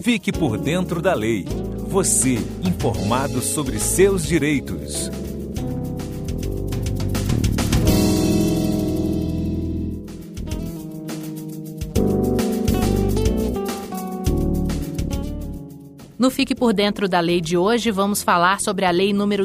Fique por dentro da lei. Você, informado sobre seus direitos. No Fique por Dentro da Lei de hoje, vamos falar sobre a Lei número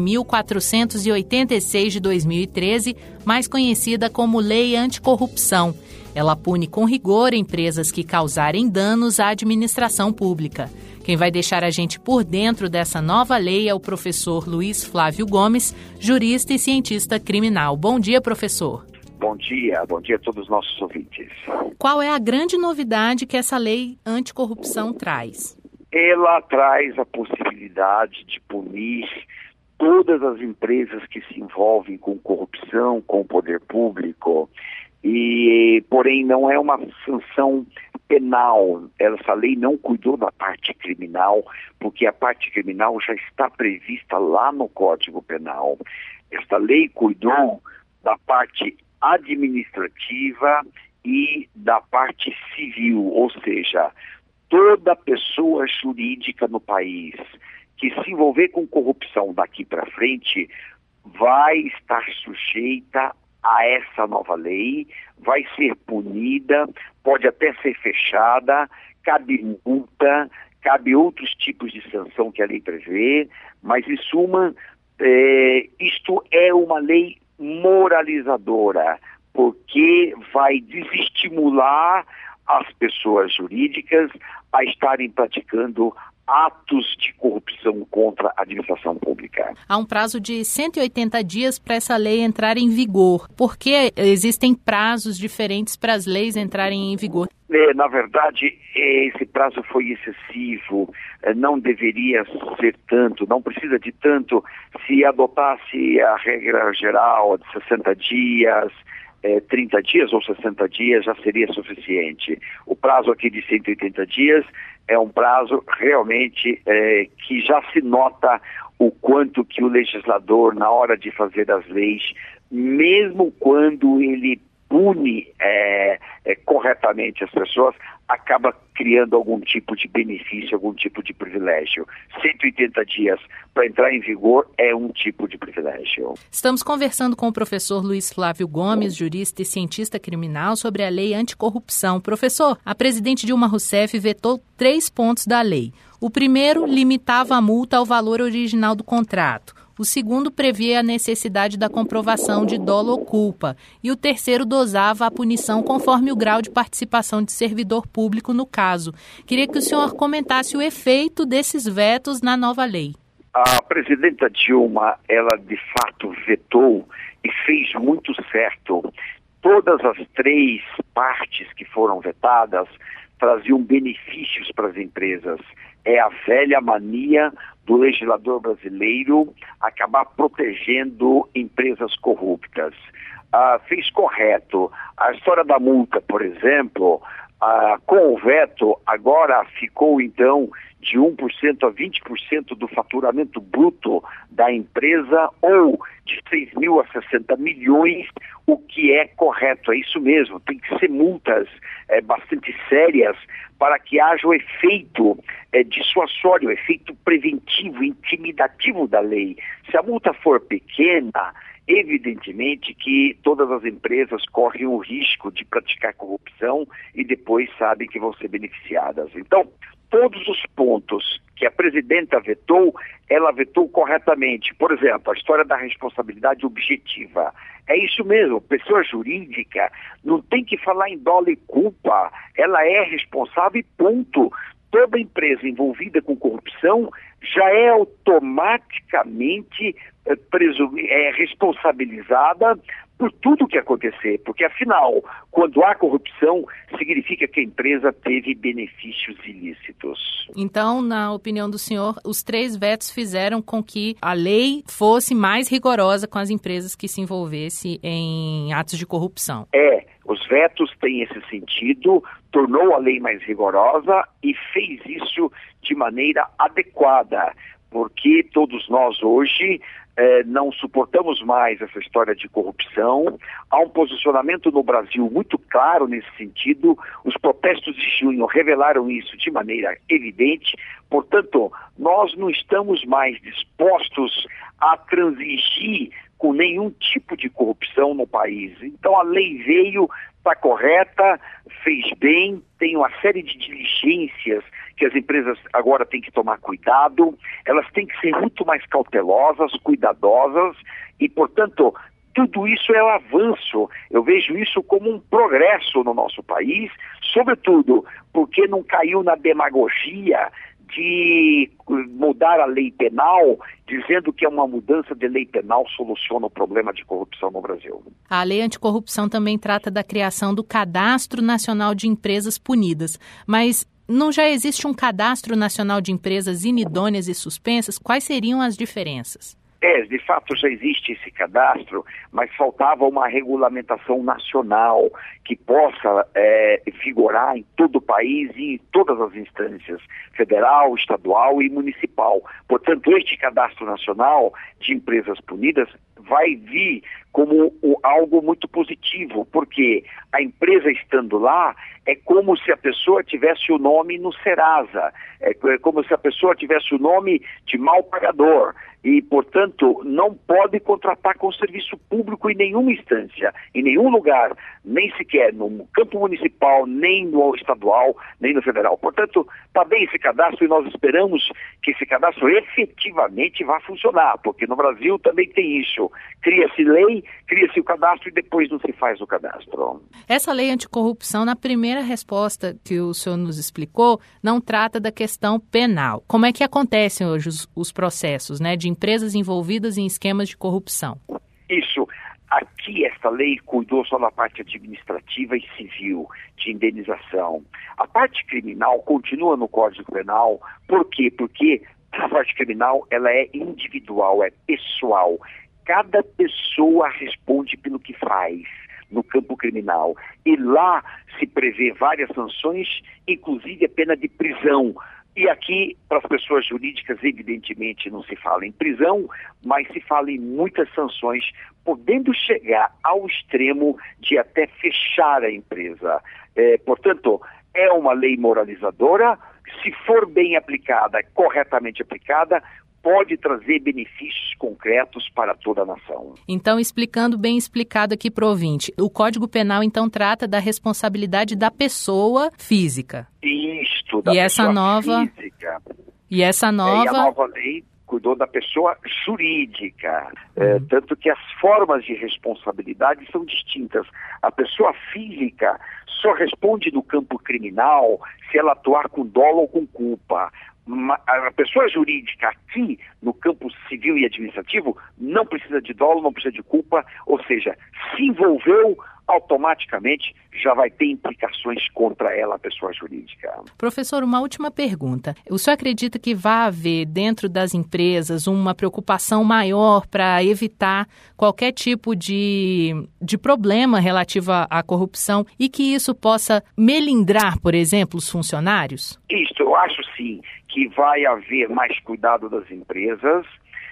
12.486 de 2013, mais conhecida como Lei Anticorrupção. Ela pune com rigor empresas que causarem danos à administração pública. Quem vai deixar a gente por dentro dessa nova lei é o professor Luiz Flávio Gomes, jurista e cientista criminal. Bom dia, professor. Bom dia a todos os nossos ouvintes. Qual é a grande novidade que essa lei anticorrupção traz? Ela traz a possibilidade de punir todas as empresas que se envolvem com corrupção, com o poder público, porém não é uma sanção penal. Essa lei não cuidou da parte criminal, porque a parte criminal já está prevista lá no Código Penal. Esta lei cuidou da parte administrativa e da parte civil, ou seja, toda pessoa jurídica no país que se envolver com corrupção daqui para frente vai estar sujeita a essa nova lei, vai ser punida, pode até ser fechada, cabe multa, cabe outros tipos de sanção que a lei prevê, mas em suma, isto é uma lei moralizadora, porque vai desestimular as pessoas jurídicas a estarem praticando atos de corrupção contra a administração pública. Há um prazo de 180 dias para essa lei entrar em vigor. Por que existem prazos diferentes para as leis entrarem em vigor? Na verdade, esse prazo foi excessivo, não deveria ser tanto, não precisa de tanto. Se adotasse a regra geral de 60 dias, 30 dias ou 60 dias já seria suficiente. O prazo aqui de 180 dias é um prazo realmente que já se nota o quanto que o legislador, na hora de fazer as leis, mesmo quando ele pune corretamente as pessoas, acaba criando algum tipo de benefício, algum tipo de privilégio. 180 dias para entrar em vigor é um tipo de privilégio. Estamos conversando com o professor Luiz Flávio Gomes, jurista e cientista criminal, sobre a lei anticorrupção. Professor, a presidente Dilma Rousseff vetou 3 pontos da lei. O primeiro limitava a multa ao valor original do contrato. O segundo previa a necessidade da comprovação de dolo ou culpa. E o terceiro dosava a punição conforme o grau de participação de servidor público no caso. Queria que o senhor comentasse o efeito desses vetos na nova lei. A presidenta Dilma, ela de fato vetou e fez muito certo. Todas as 3 partes que foram vetadas traziam benefícios para as empresas. É a velha mania do legislador brasileiro acabar protegendo empresas corruptas. Fez correto. A história da multa, por exemplo, com o veto, agora ficou então de 1% a 20% do faturamento bruto da empresa ou de 6 mil a 60 milhões, o que é correto, é isso mesmo, tem que ser multas bastante sérias para que haja o efeito dissuasório, o efeito preventivo, intimidativo da lei. Se a multa for pequena, evidentemente que todas as empresas correm o risco de praticar corrupção e depois sabem que vão ser beneficiadas. Então, todos os pontos que a presidenta vetou, ela vetou corretamente. Por exemplo, a história da responsabilidade objetiva. É isso mesmo, pessoa jurídica não tem que falar em dolo e culpa, ela é responsável e ponto. Toda empresa envolvida com corrupção já é automaticamente responsabilizada por tudo que acontecer, porque afinal, quando há corrupção, significa que a empresa teve benefícios ilícitos. Então, na opinião do senhor, os 3 vetos fizeram com que a lei fosse mais rigorosa com as empresas que se envolvessem em atos de corrupção. Os vetos têm esse sentido, tornou a lei mais rigorosa e fez isso de maneira adequada, porque todos nós hoje não suportamos mais essa história de corrupção. Há um posicionamento no Brasil muito claro nesse sentido. Os protestos de junho revelaram isso de maneira evidente. Portanto, nós não estamos mais dispostos a transigir com nenhum tipo de corrupção no país. Então a lei veio, está correta, fez bem, tem uma série de diligências que as empresas agora têm que tomar cuidado, elas têm que ser muito mais cautelosas, cuidadosas e, portanto, tudo isso é um avanço. Eu vejo isso como um progresso no nosso país, sobretudo porque não caiu na demagogia de mudar a lei penal, dizendo que uma mudança de lei penal soluciona o problema de corrupção no Brasil. A lei anticorrupção também trata da criação do Cadastro Nacional de Empresas Punidas, mas não já existe um Cadastro Nacional de Empresas Inidôneas e Suspensas? Quais seriam as diferenças? De fato já existe esse cadastro, mas faltava uma regulamentação nacional que possa vigorar em todo o país e em todas as instâncias, federal, estadual e municipal. Portanto, este cadastro nacional de empresas punidas vai vir como algo muito positivo, porque a empresa estando lá é como se a pessoa tivesse o nome no Serasa, é como se a pessoa tivesse o nome de mal pagador e, portanto, não pode contratar com serviço público em nenhuma instância, em nenhum lugar, nem sequer no campo municipal, nem no estadual, nem no federal. Portanto, está bem esse cadastro e nós esperamos que esse cadastro efetivamente vá funcionar, porque no Brasil também tem isso. Cria-se lei, cria-se o cadastro e depois não se faz o cadastro. Essa lei anticorrupção, na primeira resposta que o senhor nos explicou, não trata da questão penal. Como é que acontecem hoje os processos, de empresas envolvidas em esquemas de corrupção? Isso. Aqui esta lei cuidou só da parte administrativa e civil, de indenização. A parte criminal continua no Código Penal. Por quê? Porque a parte criminal ela é individual, é pessoal. Cada pessoa responde pelo que faz no campo criminal. E lá se prevê várias sanções, inclusive a pena de prisão. E aqui, para as pessoas jurídicas, evidentemente não se fala em prisão, mas se fala em muitas sanções, podendo chegar ao extremo de até fechar a empresa. Portanto, é uma lei moralizadora, se for bem aplicada, corretamente aplicada, pode trazer benefícios concretos para toda a nação. Então, explicando bem explicado aqui para o ouvinte, o Código Penal, então, trata da responsabilidade da pessoa física. Isto, da e pessoa essa nova física. E essa nova... E a nova lei cuidou da pessoa jurídica, tanto que as formas de responsabilidade são distintas. A pessoa física só responde no campo criminal se ela atuar com dolo ou com culpa. A pessoa jurídica aqui, no campo civil e administrativo, não precisa de dolo, não precisa de culpa, ou seja, se envolveu, automaticamente já vai ter implicações contra ela, a pessoa jurídica. Professor, uma última pergunta. O senhor acredita que vai haver dentro das empresas uma preocupação maior para evitar qualquer tipo de problema relativo à corrupção e que isso possa melindrar, por exemplo, os funcionários? Isso, eu acho sim que vai haver mais cuidado das empresas.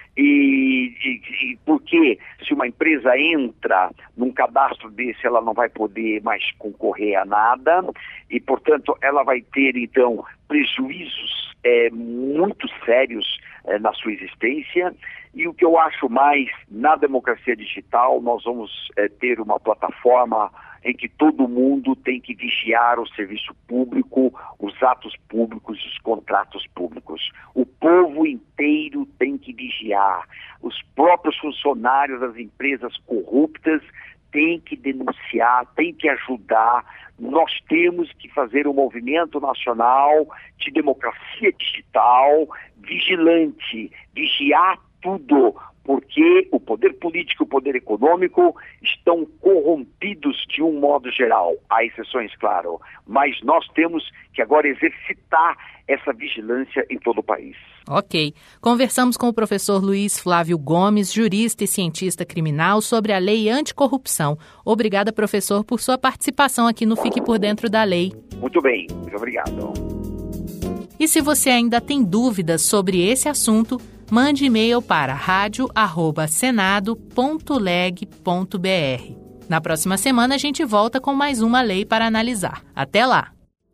E porque se uma empresa entra num cadastro desse, ela não vai poder mais concorrer a nada e, portanto, ela vai ter, então, prejuízos muito sérios na sua existência. E o que eu acho mais, na democracia digital, nós vamos ter uma plataforma em que todo mundo tem que vigiar o serviço público, os atos públicos, os contratos públicos. O povo inteiro tem que vigiar. Os próprios funcionários das empresas corruptas têm que denunciar, têm que ajudar. Nós temos que fazer um movimento nacional de democracia digital, vigilante, vigiar tudo, porque o poder político e o poder econômico estão corrompidos de um modo geral. Há exceções, claro, mas nós temos que agora exercitar essa vigilância em todo o país. Ok. Conversamos com o professor Luiz Flávio Gomes, jurista e cientista criminal, sobre a lei anticorrupção. Obrigada, professor, por sua participação aqui no Fique por Dentro da Lei. Muito bem, muito obrigado. E se você ainda tem dúvidas sobre esse assunto, mande e-mail para radio@senado.leg.br. Na próxima semana a gente volta com mais uma lei para analisar. Até lá!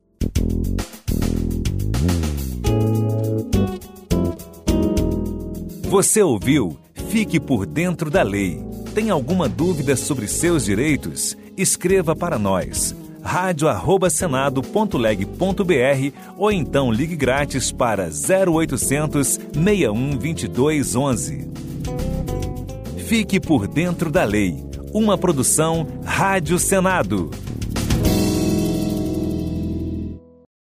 Você ouviu Fique por Dentro da Lei. Tem alguma dúvida sobre seus direitos? Escreva para nós. radio@senado.leg.br ou então ligue grátis para 0800 61 22 11. Fique por Dentro da Lei. Uma produção Rádio Senado.